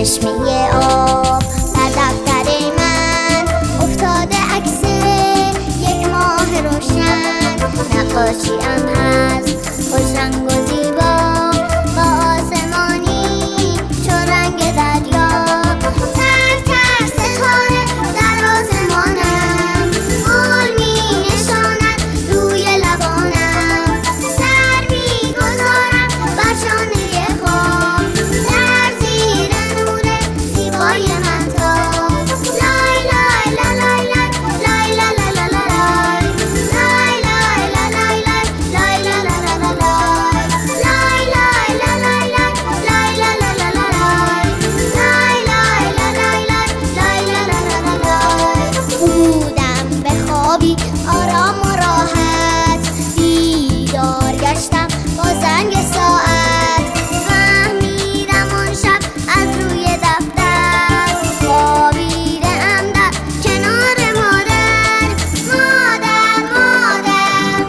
چشمه آب در دفتر من افتاده عکس یک ماه روشن. نقاشیم هست خوش رنگ و زیبا با آسمانی چون رنگ دریا. تر تر ستاره در آسمانم گل می نشاند روی لبانم. سر می گذارم بر شانه خواب در زیر نور زیبای مهتاب. لای لای لا لای لای لای لا لا لا لای لای لای لا لای لای لای لا لا لا لای لای لای لا لای لای لای لا لا لا لای لای لای لا لای لای لای لا لا لا لای. بودم به خوابی آرام و راحت بیدار گشتم با زنگ ساعت. فهمیدم آن شب از روی دفتر خوابیده‌ام در کنار مادر. مادر مادر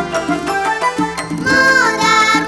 مادر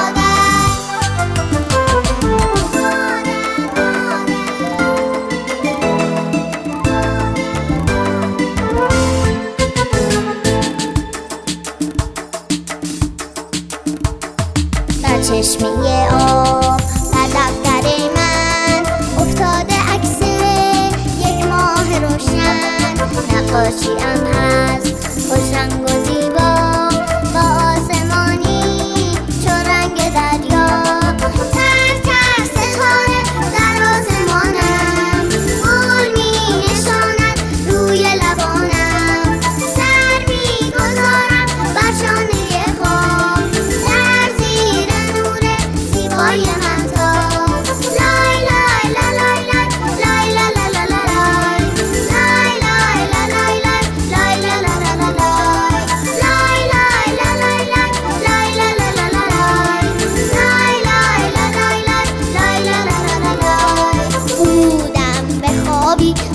در چشمه آب در دفتر من افتاده عکس یک ماه روشن. نقاشیم هست خوش رنگ و زیبا با آسمانی چون رنگ دریا. تر تر ستاره در آسمانم گل می نشاند روی لبانم. سر می گذارم بر شانه خواب در زیر نور زیبای مهتاب. لای لای لا لای لای لای لا لا لا لای لای لای لا لای لای لای لا لا لا لای لای لای لا لای لای لای لا لا لا لای لای لای لا لای لای لای لا لا لا لای. بودم به خوابی